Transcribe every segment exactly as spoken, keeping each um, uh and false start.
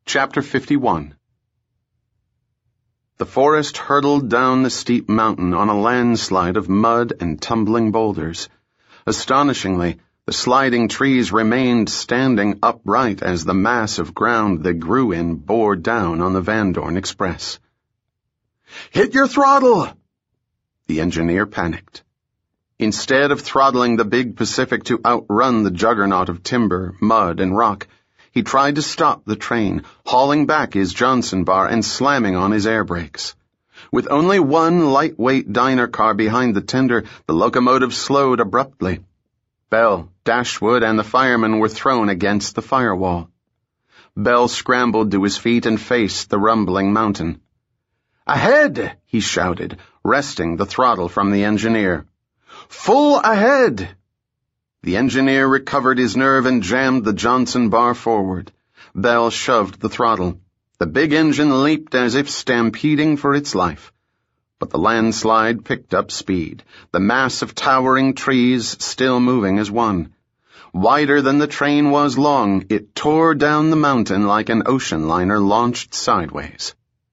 Chapter fifty-one. The forest hurtled down the steep mountain on a landslide of mud and tumbling boulders. Astonishingly, the sliding trees remained standing upright as the mass of ground they grew in bore down on the Van Dorn Express. "Hit your throttle!" The engineer panicked. Instead of throttling the big Pacific to outrun the juggernaut of timber, mud, and rock, he tried to stop the train, hauling back his Johnson bar and slamming on his air brakes. With only one lightweight diner car behind the tender, the locomotive slowed abruptly. Bell, Dashwood, and the fireman were thrown against the firewall. Bell scrambled to his feet and faced the rumbling mountain. "Ahead!" he shouted, wresting the throttle from the engineer. "Full ahead!" The engineer recovered his nerve and jammed the Johnson bar forward. Bell shoved the throttle. The big engine leaped as if stampeding for its life. But the landslide picked up speed, the mass of towering trees still moving as one. Wider than the train was long, it tore down the mountain like an ocean liner launched sideways.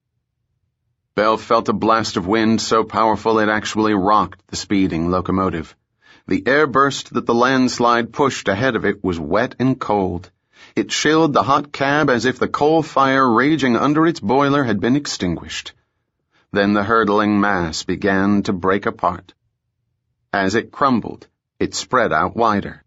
Bell felt a blast of wind so powerful it actually rocked the speeding locomotive. The airburst that the landslide pushed ahead of it was wet and cold. It chilled the hot cab as if the coal fire raging under its boiler had been extinguished. Then the hurtling mass began to break apart. As it crumbled, it spread out wider.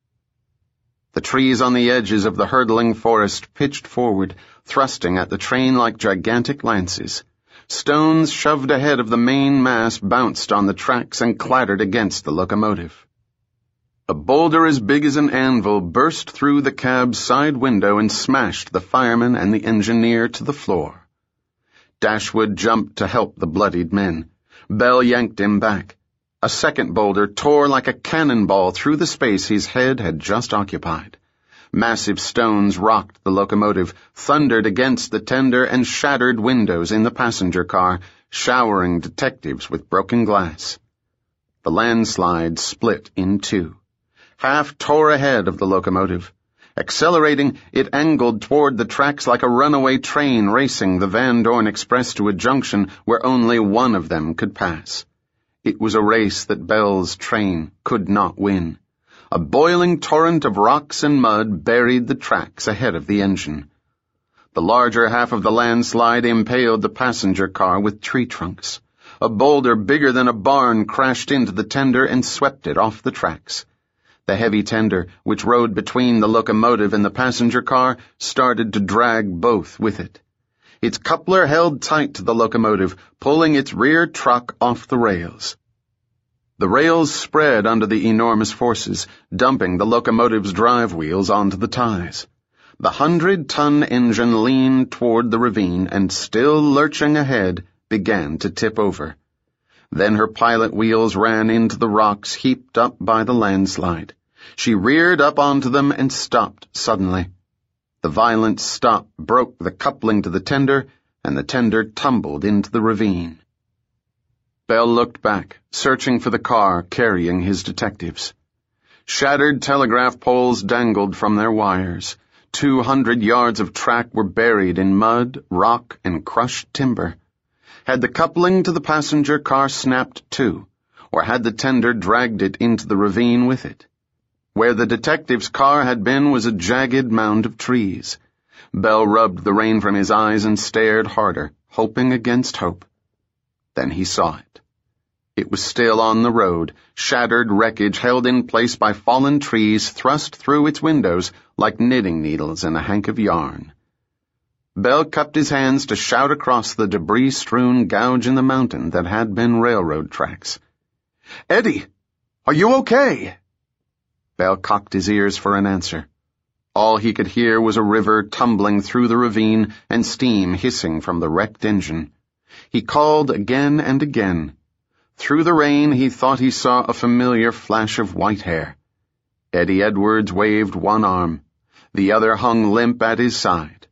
The trees on the edges of the hurtling forest pitched forward, thrusting at the train like gigantic lances. Stones shoved ahead of the main mass bounced on the tracks and clattered against the locomotive. A boulder as big as an anvil burst through the cab's side window and smashed the fireman and the engineer to the floor. Dashwood jumped to help the bloodied men. Bell yanked him back. A second boulder tore like a cannonball through the space his head had just occupied. Massive stones rocked the locomotive, thundered against the tender, and shattered windows in the passenger car, showering detectives with broken glass. The landslide split in two. Half tore ahead of the locomotive. Accelerating, it angled toward the tracks like a runaway train racing the Van Dorn Express to a junction where only one of them could pass. It was a race that Bell's train could not win. A boiling torrent of rocks and mud buried the tracks ahead of the engine. The larger half of the landslide impaled the passenger car with tree trunks. A boulder bigger than a barn crashed into the tender and swept it off the tracks. The heavy tender, which rode between the locomotive and the passenger car, started to drag both with it. Its coupler held tight to the locomotive, pulling its rear truck off the rails. The rails spread under the enormous forces, dumping the locomotive's drive wheels onto the ties. The hundred-ton engine leaned toward the ravine and, still lurching ahead, began to tip over. Then her pilot wheels ran into the rocks heaped up by the landslide. She reared up onto them and stopped suddenly. The violent stop broke the coupling to the tender, and the tender tumbled into the ravine. Bell looked back, searching for the car carrying his detectives. Shattered telegraph poles dangled from their wires. Two hundred yards of track were buried in mud, rock, and crushed timber. Had the coupling to the passenger car snapped too, or had the tender dragged it into the ravine with it? Where the detective's car had been was a jagged mound of trees. Bell rubbed the rain from his eyes and stared harder, hoping against hope. Then he saw it. It was still on the road, shattered wreckage held in place by fallen trees thrust through its windows like knitting needles in a hank of yarn. Bell cupped his hands to shout across the debris-strewn gouge in the mountain that had been railroad tracks. "Eddie, are you okay?" Bell cocked his ears for an answer. All he could hear was a river tumbling through the ravine and steam hissing from the wrecked engine. He called again and again. Through the rain he thought he saw a familiar flash of white hair. Eddie Edwards waved one arm. The other hung limp at his side.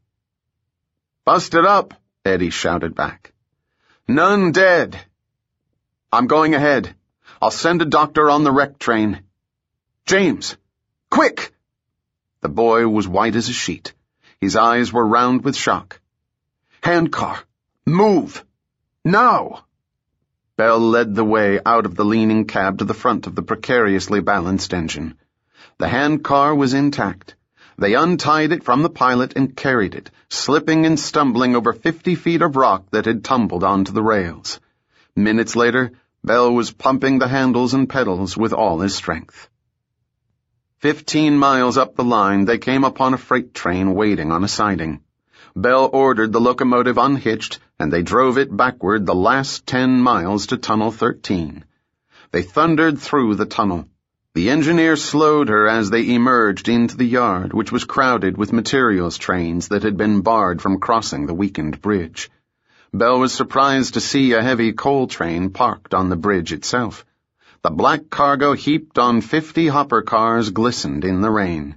"Busted up," Eddie shouted back. "None dead." "I'm going ahead. I'll send a doctor on the wreck train." "James! Quick!" The boy was white as a sheet. His eyes were round with shock. "Handcar! Move! Now!" Bell led the way out of the leaning cab to the front of the precariously balanced engine. The handcar was intact. They untied it from the pilot and carried it, slipping and stumbling over fifty feet of rock that had tumbled onto the rails. Minutes later, Bell was pumping the handles and pedals with all his strength. Fifteen miles up the line, they came upon a freight train waiting on a siding. Bell ordered the locomotive unhitched, and they drove it backward the last ten miles to Tunnel thirteen. They thundered through the tunnel. The engineer slowed her as they emerged into the yard, which was crowded with materials trains that had been barred from crossing the weakened bridge. Bell was surprised to see a heavy coal train parked on the bridge itself. The black cargo heaped on fifty hopper cars glistened in the rain.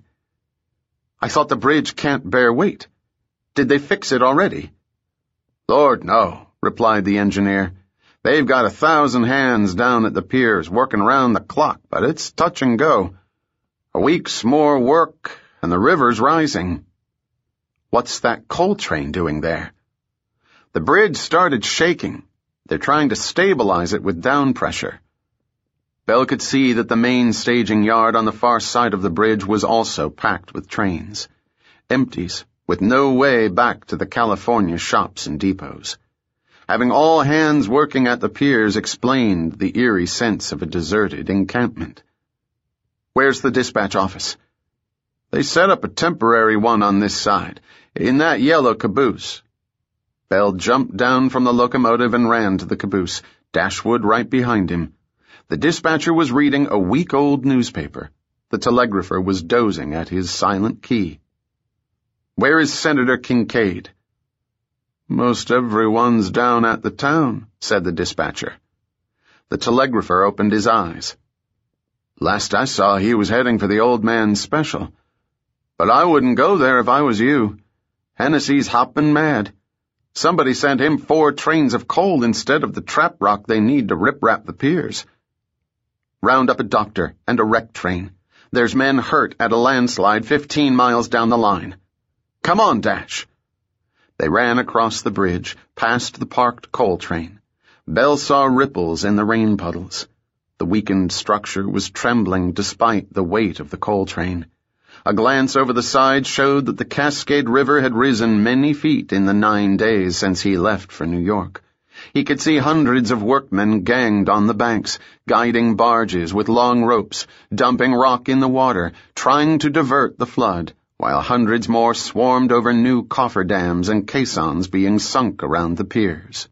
"I thought the bridge can't bear weight. Did they fix it already?" "Lord, no," replied the engineer. "They've got a thousand hands down at the piers working round the clock, but it's touch and go. A week's more work, and the river's rising." "What's that coal train doing there?" "The bridge started shaking. They're trying to stabilize it with down pressure." Bell could see that the main staging yard on the far side of the bridge was also packed with trains. Empties, with no way back to the California shops and depots. Having all hands working at the piers explained the eerie sense of a deserted encampment. "Where's the dispatch office?" "They set up a temporary one on this side, in that yellow caboose." Bell jumped down from the locomotive and ran to the caboose, Dashwood right behind him. The dispatcher was reading a week-old newspaper. The telegrapher was dozing at his silent key. "Where is Senator Kincaid?" "Most everyone's down at the town," said the dispatcher. The telegrapher opened his eyes. "Last I saw, he was heading for the old man's special. But I wouldn't go there if I was you. Hennessy's hopping mad. Somebody sent him four trains of coal instead of the trap rock they need to rip-rap the piers. Round up a doctor and a wreck train. There's men hurt at a landslide fifteen miles down the line. Come on, Dash." They ran across the bridge, past the parked coal train. Bell saw ripples in the rain puddles. The weakened structure was trembling despite the weight of the coal train. A glance over the side showed that the Cascade River had risen many feet in the nine days since he left for New York. He could see hundreds of workmen ganged on the banks, guiding barges with long ropes, dumping rock in the water, trying to divert the flood, while hundreds more swarmed over new cofferdams and caissons being sunk around the piers.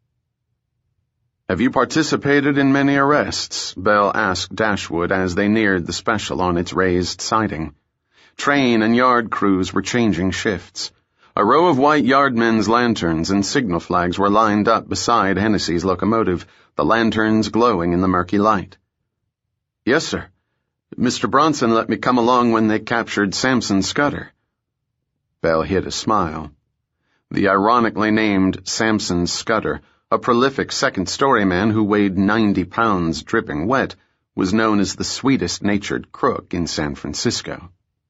"Have you participated in many arrests?" Bell asked Dashwood as they neared the special on its raised siding. Train and yard crews were changing shifts. A row of white yardmen's lanterns and signal flags were lined up beside Hennessy's locomotive, the lanterns glowing in the murky light. "Yes, sir. Mister Bronson let me come along when they captured Samson Scudder." Bell hid a smile. The ironically named Samson Scudder, a prolific second-story man who weighed ninety pounds dripping wet, was known as the sweetest-natured crook in San Francisco.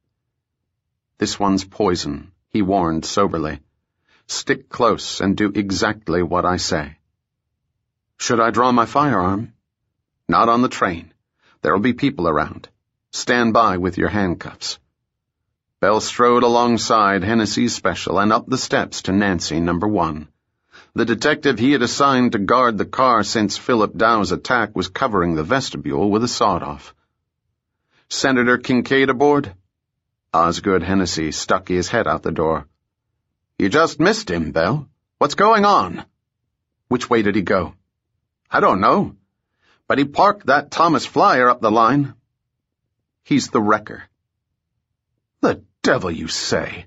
"This one's poison," he warned soberly. "Stick close and do exactly what I say." "Should I draw my firearm?" "Not on the train. There'll be people around. Stand by with your handcuffs." Bell strode alongside Hennessy's special and up the steps to Nancy number one. The detective he had assigned to guard the car since Philip Dow's attack was covering the vestibule with a sawed-off. "Senator Kincaid aboard?" Osgood Hennessy stuck his head out the door. "You just missed him, Bell. What's going on?" "Which way did he go?" "I don't know. But he parked that Thomas Flyer up the line." "He's the wrecker." "The devil you say!"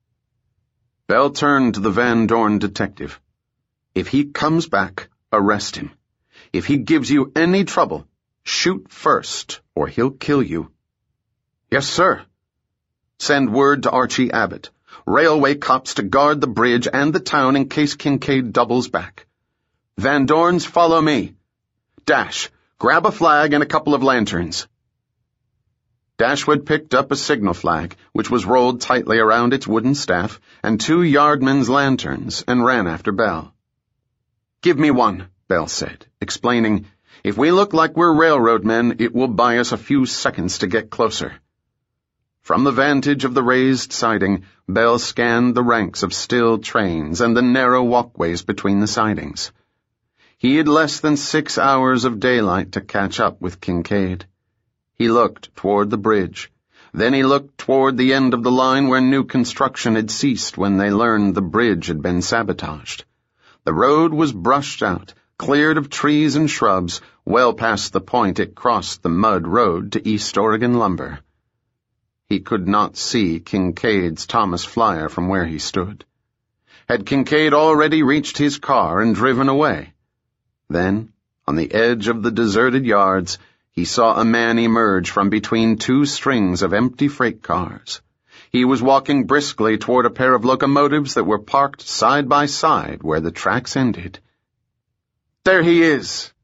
Bell turned to the Van Dorn detective. "If he comes back, arrest him. If he gives you any trouble, shoot first, or he'll kill you." "Yes, sir." "Send word to Archie Abbott. Railway cops to guard the bridge and the town in case Kincaid doubles back. Van Dorns, follow me. Dash, grab a flag and a couple of lanterns." Dashwood picked up a signal flag, which was rolled tightly around its wooden staff, and two yardmen's lanterns, and ran after Belle. "Give me one," Belle said, explaining, "If we look like we're railroad men, it will buy us a few seconds to get closer." From the vantage of the raised siding, Belle scanned the ranks of still trains and the narrow walkways between the sidings. He had less than six hours of daylight to catch up with Kincaid. He looked toward the bridge. Then he looked toward the end of the line where new construction had ceased when they learned the bridge had been sabotaged. The road was brushed out, cleared of trees and shrubs, well past the point it crossed the mud road to East Oregon Lumber. He could not see Kincaid's Thomas Flyer from where he stood. Had Kincaid already reached his car and driven away? Then, on the edge of the deserted yards, he saw a man emerge from between two strings of empty freight cars. He was walking briskly toward a pair of locomotives that were parked side by side where the tracks ended. "There he is,"